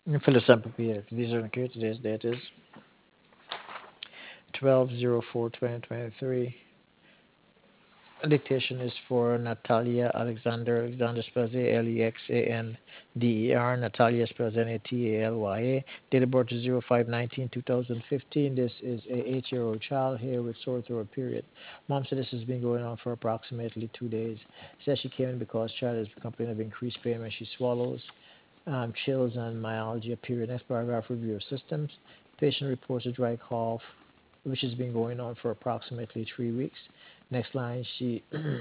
Fill the sample here. These are okay. Today's date is 12/04/2023. Dictation is for Natalia Alexander. Alexander spells Alexander. Natalia spells Natalya. Date of birth is 05/19/2015. This is a 8-year-old child here with sore throat period. Mom said this has been going on for approximately 2 days. Says she came in because child is complaining of increased pain when she swallows, chills and myalgia period. Next paragraph, review of systems. Patient reports a dry cough, which has been going on for approximately 3 weeks. Next line, she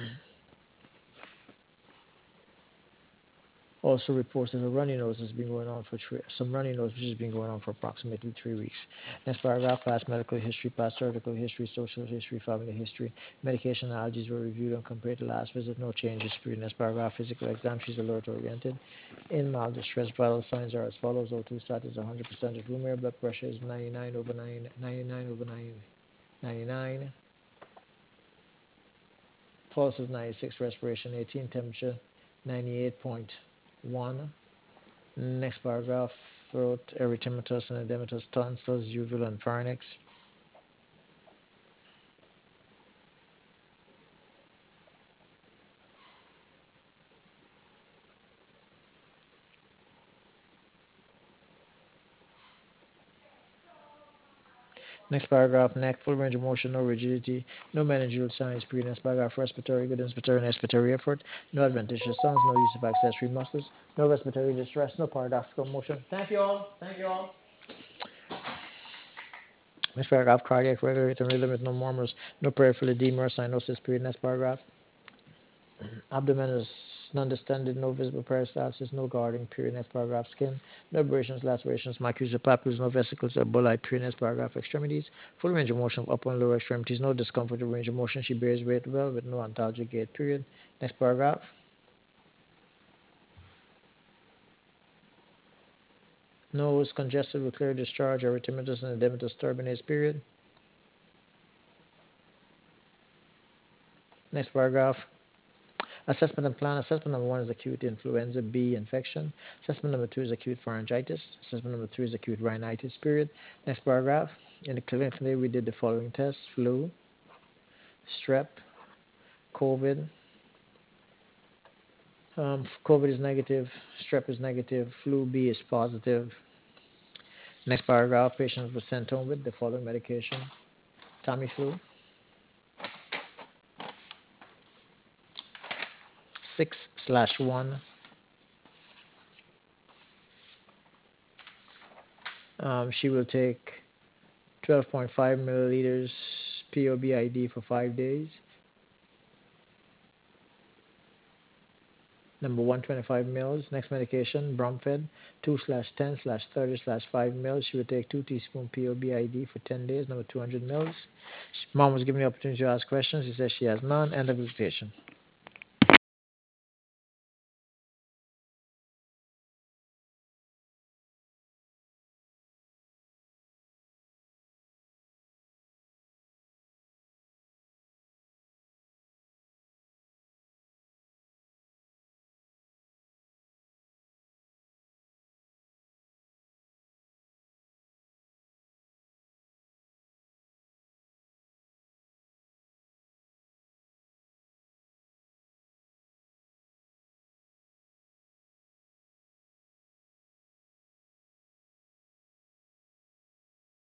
also reports that a runny nose has been going on for some runny nose, which has been going on for approximately 3 weeks. Next paragraph, past medical history, past surgical history, social history, family history. Medication and allergies were reviewed and compared to last visit. No changes. Next paragraph, physical exam. She's alert oriented. In mild distress, vital signs are as follows: O2 status 100% of room air, blood pressure is 99/99, pulse is 96, respiration 18, temperature 98.1. Next paragraph, throat, erythematous and edematous tonsils, uvula and pharynx. Next paragraph, neck, full range of motion, no rigidity, no meningeal signs. Next paragraph, respiratory, good inspiratory and expiratory effort, no adventitious sounds, no use of accessory muscles, no respiratory distress, no paradoxical motion. Thank you all. Thank you all. Next paragraph, cardiac regulate and rhythm with no murmurs, no peripheral edema or cyanosis. Next paragraph, abdomen is non-distended, no visible peristalsis, no guarding. Next paragraph, skin, no abrasions, lacerations, macules or papules, no vesicles or bulli. Next paragraph, extremities, full range of motion of upper and lower extremities, no discomfort or range of motion. She bears weight well with no antalgic gait. Next paragraph, nose congested with clear discharge, erythematous and edematous turbinates. Next paragraph, assessment and plan. Assessment number 1 is acute influenza B infection. Assessment number 2 is acute pharyngitis. Assessment number 3 is acute rhinitis. Next paragraph. In the clinic today, we did the following tests: flu, strep, COVID. COVID is negative, strep is negative, flu B is positive. Next paragraph. Patient was sent home with the following medication: Tamiflu, 6/1. She will take 12.5 milliliters POBID for 5 days. Number 125 mils. Next medication, Bromfed, 2/10/30/5 mils. She would take 2 teaspoon POBID for 10 days. Number 200 mils. Mom was given the opportunity to ask questions. He says she has none. End of dictation.